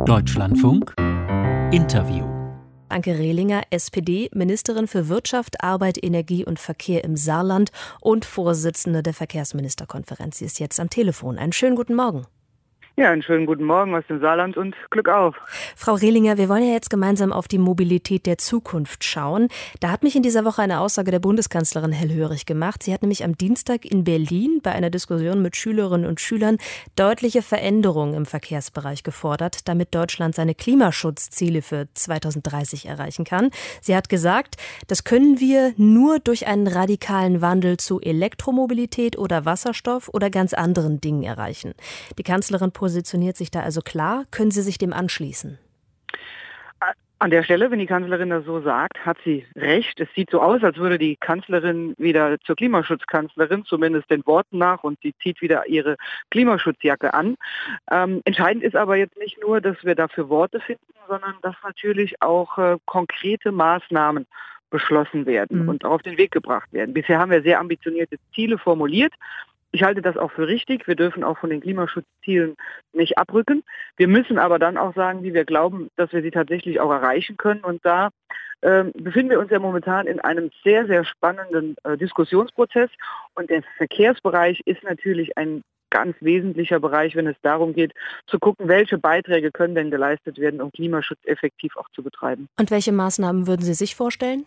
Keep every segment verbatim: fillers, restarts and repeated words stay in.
Deutschlandfunk Interview. Anke Rehlinger, S P D, Ministerin für Wirtschaft, Arbeit, Energie und Verkehr im Saarland und Vorsitzende der Verkehrsministerkonferenz. Sie ist jetzt am Telefon. Einen schönen guten Morgen. Ja, einen schönen guten Morgen aus dem Saarland und Glück auf. Frau Rehlinger, wir wollen ja jetzt gemeinsam auf die Mobilität der Zukunft schauen. Da hat mich in dieser Woche eine Aussage der Bundeskanzlerin hellhörig gemacht. Sie hat nämlich am Dienstag in Berlin bei einer Diskussion mit Schülerinnen und Schülern deutliche Veränderungen im Verkehrsbereich gefordert, damit Deutschland seine Klimaschutzziele für zweitausenddreißig erreichen kann. Sie hat gesagt, das können wir nur durch einen radikalen Wandel zu Elektromobilität oder Wasserstoff oder ganz anderen Dingen erreichen. Die Kanzlerin positioniert sich da also klar. Können Sie sich dem anschließen? An der Stelle, wenn die Kanzlerin das so sagt, hat sie recht. Es sieht so aus, als würde die Kanzlerin wieder zur Klimaschutzkanzlerin, zumindest den Worten nach, und sie zieht wieder ihre Klimaschutzjacke an. Ähm, entscheidend ist aber jetzt nicht nur, dass wir dafür Worte finden, sondern dass natürlich auch äh, konkrete Maßnahmen beschlossen werden mhm. und auf den Weg gebracht werden. Bisher haben wir sehr ambitionierte Ziele formuliert. Ich halte das auch für richtig. Wir dürfen auch von den Klimaschutzzielen nicht abrücken. Wir müssen aber dann auch sagen, wie wir glauben, dass wir sie tatsächlich auch erreichen können. Und da äh, befinden wir uns ja momentan in einem sehr, sehr spannenden äh, Diskussionsprozess. Und der Verkehrsbereich ist natürlich ein ganz wesentlicher Bereich, wenn es darum geht, zu gucken, welche Beiträge können denn geleistet werden, um Klimaschutz effektiv auch zu betreiben. Und welche Maßnahmen würden Sie sich vorstellen?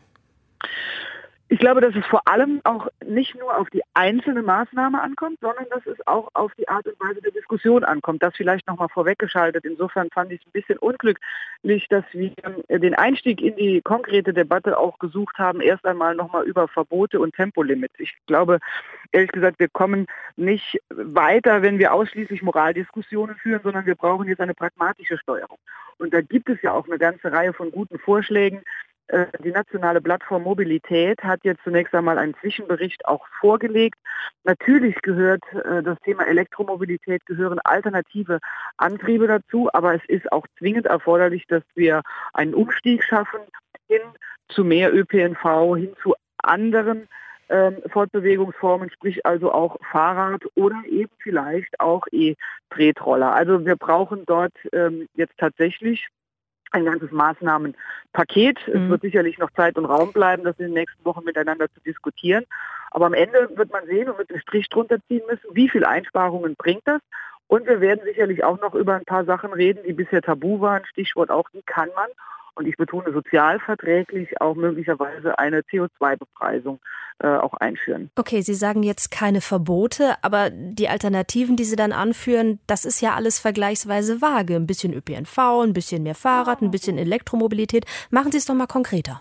Ich glaube, dass es vor allem auch nicht nur auf die einzelne Maßnahme ankommt, sondern dass es auch auf die Art und Weise der Diskussion ankommt. Das vielleicht nochmal vorweggeschaltet. Insofern fand ich es ein bisschen unglücklich, dass wir den Einstieg in die konkrete Debatte auch gesucht haben, erst einmal nochmal über Verbote und Tempolimits. Ich glaube, ehrlich gesagt, wir kommen nicht weiter, wenn wir ausschließlich Moraldiskussionen führen, sondern wir brauchen jetzt eine pragmatische Steuerung. Und da gibt es ja auch eine ganze Reihe von guten Vorschlägen. Die nationale Plattform Mobilität hat jetzt zunächst einmal einen Zwischenbericht auch vorgelegt. Natürlich gehört das Thema Elektromobilität, gehören alternative Antriebe dazu, aber es ist auch zwingend erforderlich, dass wir einen Umstieg schaffen hin zu mehr Ö P N V, hin zu anderen ähm, Fortbewegungsformen, sprich also auch Fahrrad oder eben vielleicht auch E-Tretroller. Also wir brauchen dort ähm, jetzt tatsächlich ein ganzes Maßnahmenpaket. Mhm. Es wird sicherlich noch Zeit und Raum bleiben, das in den nächsten Wochen miteinander zu diskutieren. Aber am Ende wird man sehen und mit einem Strich drunter ziehen müssen, wie viel Einsparungen bringt das. Und wir werden sicherlich auch noch über ein paar Sachen reden, die bisher tabu waren. Stichwort auch, wie kann man, und ich betone sozialverträglich, auch möglicherweise eine C O zwei Bepreisung äh, auch einführen. Okay, Sie sagen jetzt keine Verbote, aber die Alternativen, die Sie dann anführen, das ist ja alles vergleichsweise vage. Ein bisschen Ö P N V, ein bisschen mehr Fahrrad, ein bisschen Elektromobilität. Machen Sie es doch mal konkreter.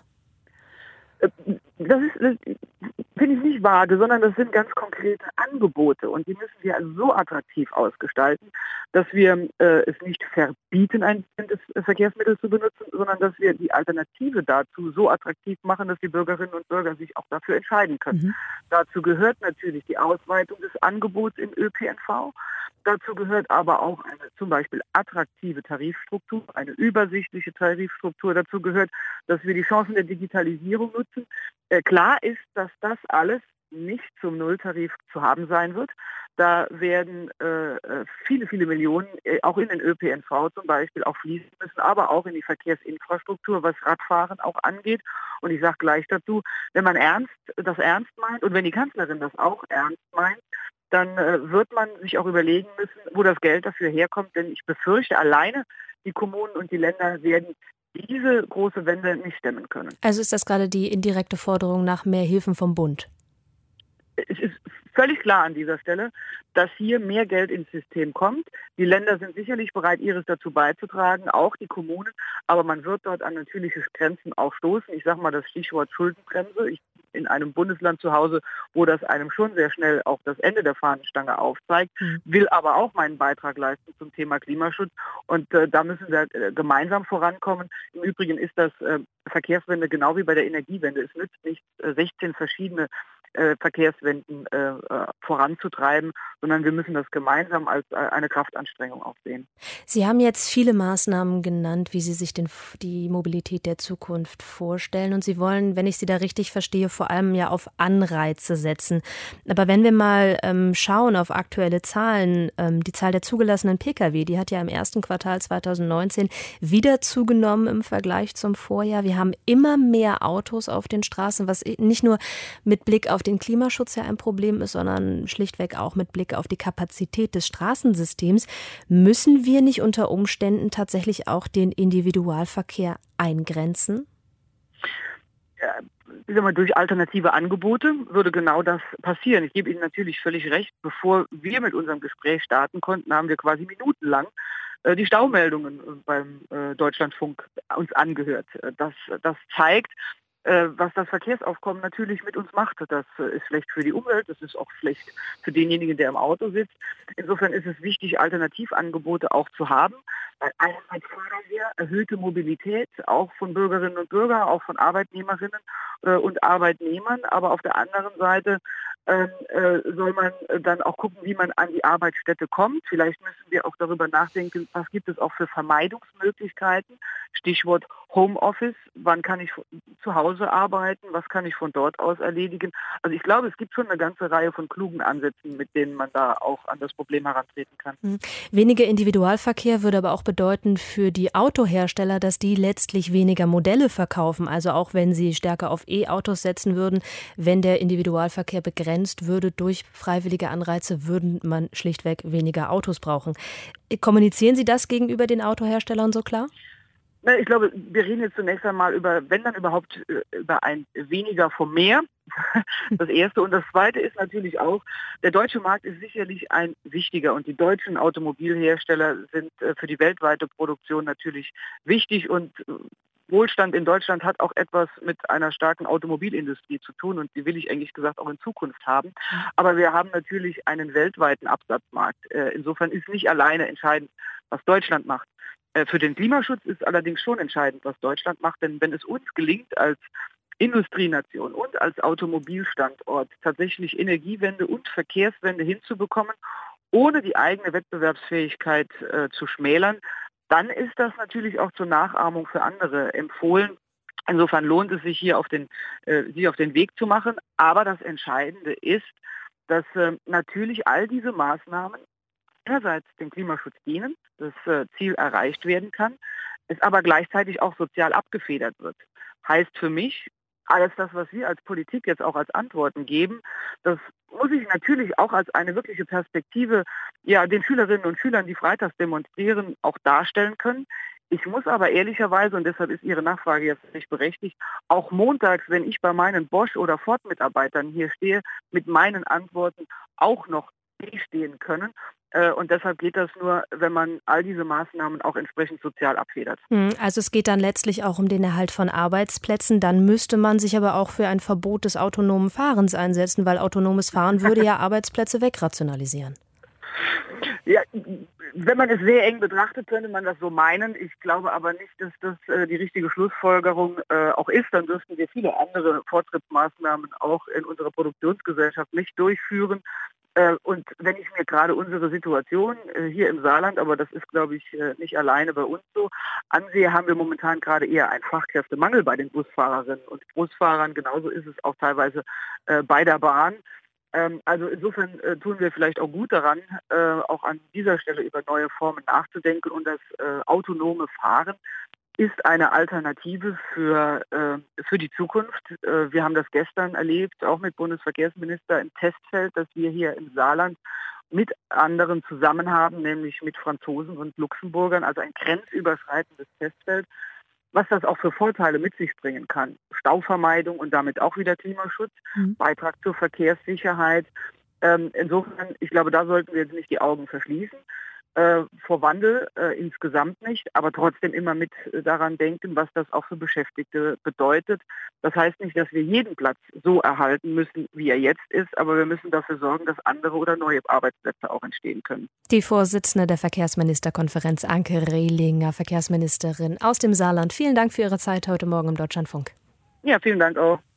Das ist, das finde ich nicht vage, sondern das sind ganz konkrete Angebote und die müssen wir also so attraktiv ausgestalten, dass wir äh, es nicht verbieten, ein bestimmtes Verkehrsmittel zu benutzen, sondern dass wir die Alternative dazu so attraktiv machen, dass die Bürgerinnen und Bürger sich auch dafür entscheiden können. Mhm. Dazu gehört natürlich die Ausweitung des Angebots im Ö P N V. Dazu gehört aber auch eine zum Beispiel attraktive Tarifstruktur, eine übersichtliche Tarifstruktur. Dazu gehört, dass wir die Chancen der Digitalisierung nutzen. Äh, klar ist, dass das alles nicht zum Nulltarif zu haben sein wird. Da werden äh, viele, viele Millionen äh, auch in den Ö P N V zum Beispiel auch fließen müssen, aber auch in die Verkehrsinfrastruktur, was Radfahren auch angeht. Und ich sage gleich dazu, wenn man ernst, das ernst meint und wenn die Kanzlerin das auch ernst meint, dann äh, wird man sich auch überlegen müssen, wo das Geld dafür herkommt. Denn ich befürchte, alleine die Kommunen und die Länder werden diese große Wende nicht stemmen können. Also ist das gerade die indirekte Forderung nach mehr Hilfen vom Bund? Es ist völlig klar an dieser Stelle, dass hier mehr Geld ins System kommt. Die Länder sind sicherlich bereit, ihres dazu beizutragen, auch die Kommunen. Aber man wird dort an natürliche Grenzen auch stoßen. Ich sage mal das Stichwort Schuldenbremse. Ich in einem Bundesland zu Hause, wo das einem schon sehr schnell auch das Ende der Fahnenstange aufzeigt, mhm. will aber auch meinen Beitrag leisten zum Thema Klimaschutz. Und äh, da müssen wir äh, gemeinsam vorankommen. Im Übrigen ist das äh, Verkehrswende genau wie bei der Energiewende. Es nützt nicht, äh, sechzehn verschiedene äh, Verkehrswenden äh, voranzutreiben, sondern wir müssen das gemeinsam als äh, eine Kraftanstrengung auch sehen. Sie haben jetzt viele Maßnahmen genannt, wie Sie sich den, die Mobilität der Zukunft vorstellen. Und Sie wollen, wenn ich Sie da richtig verstehe, vor allem ja auf Anreize setzen. Aber wenn wir mal ähm, schauen auf aktuelle Zahlen, ähm, die Zahl der zugelassenen Pkw, die hat ja im ersten Quartal zweitausendneunzehn wieder zugenommen im Vergleich zum Vorjahr. Wir haben immer mehr Autos auf den Straßen, was nicht nur mit Blick auf den Klimaschutz ja ein Problem ist, sondern schlichtweg auch mit Blick auf die Kapazität des Straßensystems. Müssen wir nicht unter Umständen tatsächlich auch den Individualverkehr eingrenzen? Ja, ich sag mal, durch alternative Angebote würde genau das passieren. Ich gebe Ihnen natürlich völlig recht. Bevor wir mit unserem Gespräch starten konnten, haben wir quasi minutenlang äh, die Staumeldungen beim äh, Deutschlandfunk uns angehört. Das, das zeigt, äh, was das Verkehrsaufkommen natürlich mit uns macht. Das äh, ist schlecht für die Umwelt, das ist auch schlecht für denjenigen, der im Auto sitzt. Insofern ist es wichtig, Alternativangebote auch zu haben. Weil einerseits fördern wir erhöhte Mobilität, auch von Bürgerinnen und Bürgern, auch von Arbeitnehmerinnen äh, und Arbeitnehmern. Aber auf der anderen Seite ähm, äh, soll man dann auch gucken, wie man an die Arbeitsstätte kommt. Vielleicht müssen wir auch darüber nachdenken, was gibt es auch für Vermeidungsmöglichkeiten. Stichwort Homeoffice. Wann kann ich zu Hause arbeiten? Was kann ich von dort aus erledigen? Also ich glaube, es gibt schon eine ganze Reihe von klugen Ansätzen, mit denen man da auch an das Problem herantreten kann. Weniger Individualverkehr würde aber auch bedeuten für die Autohersteller, dass die letztlich weniger Modelle verkaufen. Also auch wenn sie stärker auf E-Autos setzen würden, wenn der Individualverkehr begrenzt würde durch freiwillige Anreize, würden man schlichtweg weniger Autos brauchen. Kommunizieren Sie das gegenüber den Autoherstellern so klar? Ich glaube, wir reden jetzt zunächst einmal über, wenn dann überhaupt, über ein weniger vom mehr. Das Erste. Und das Zweite ist natürlich auch, der deutsche Markt ist sicherlich ein wichtiger und die deutschen Automobilhersteller sind für die weltweite Produktion natürlich wichtig und Wohlstand in Deutschland hat auch etwas mit einer starken Automobilindustrie zu tun und die will ich eigentlich gesagt auch in Zukunft haben. Aber wir haben natürlich einen weltweiten Absatzmarkt. Insofern ist nicht alleine entscheidend, was Deutschland macht. Für den Klimaschutz ist allerdings schon entscheidend, was Deutschland macht, denn wenn es uns gelingt, als Industrienation und als Automobilstandort tatsächlich Energiewende und Verkehrswende hinzubekommen, ohne die eigene Wettbewerbsfähigkeit äh, zu schmälern, dann ist das natürlich auch zur Nachahmung für andere empfohlen. Insofern lohnt es sich hier auf den, äh, sich auf den Weg zu machen. Aber das Entscheidende ist, dass äh, natürlich all diese Maßnahmen einerseits dem Klimaschutz dienen, das äh, Ziel erreicht werden kann, es aber gleichzeitig auch sozial abgefedert wird. Heißt für mich, alles das, was wir als Politik jetzt auch als Antworten geben, das muss ich natürlich auch als eine wirkliche Perspektive ja, den Schülerinnen und Schülern, die freitags demonstrieren, auch darstellen können. Ich muss aber ehrlicherweise, und deshalb ist Ihre Nachfrage jetzt nicht berechtigt, auch montags, wenn ich bei meinen Bosch- oder Ford-Mitarbeitern hier stehe, mit meinen Antworten auch noch stehen können. Und deshalb geht das nur, wenn man all diese Maßnahmen auch entsprechend sozial abfedert. Also es geht dann letztlich auch um den Erhalt von Arbeitsplätzen. Dann müsste man sich aber auch für ein Verbot des autonomen Fahrens einsetzen, weil autonomes Fahren würde ja Arbeitsplätze wegrationalisieren. Ja, wenn man es sehr eng betrachtet, könnte man das so meinen. Ich glaube aber nicht, dass das äh, die richtige Schlussfolgerung äh, auch ist. Dann dürften wir viele andere Fortschrittsmaßnahmen auch in unserer Produktionsgesellschaft nicht durchführen. Und wenn ich mir gerade unsere Situation hier im Saarland, aber das ist, glaube ich, nicht alleine bei uns so, ansehe, haben wir momentan gerade eher einen Fachkräftemangel bei den Busfahrerinnen und Busfahrern. Genauso ist es auch teilweise bei der Bahn. Also insofern tun wir vielleicht auch gut daran, auch an dieser Stelle über neue Formen nachzudenken. Und das autonome Fahren ist eine Alternative für, äh, für die Zukunft. Äh, wir haben das gestern erlebt, auch mit Bundesverkehrsminister im Testfeld, das wir hier im Saarland mit anderen zusammen haben, nämlich mit Franzosen und Luxemburgern, also ein grenzüberschreitendes Testfeld, was das auch für Vorteile mit sich bringen kann. Stauvermeidung und damit auch wieder Klimaschutz, mhm. Beitrag zur Verkehrssicherheit. Ähm, insofern, ich glaube, da sollten wir jetzt nicht die Augen verschließen. Äh, vor Wandel äh, insgesamt nicht, aber trotzdem immer mit äh, daran denken, was das auch für Beschäftigte bedeutet. Das heißt nicht, dass wir jeden Platz so erhalten müssen, wie er jetzt ist, aber wir müssen dafür sorgen, dass andere oder neue Arbeitsplätze auch entstehen können. Die Vorsitzende der Verkehrsministerkonferenz, Anke Rehlinger, Verkehrsministerin aus dem Saarland. Vielen Dank für Ihre Zeit heute Morgen im Deutschlandfunk. Ja, vielen Dank auch.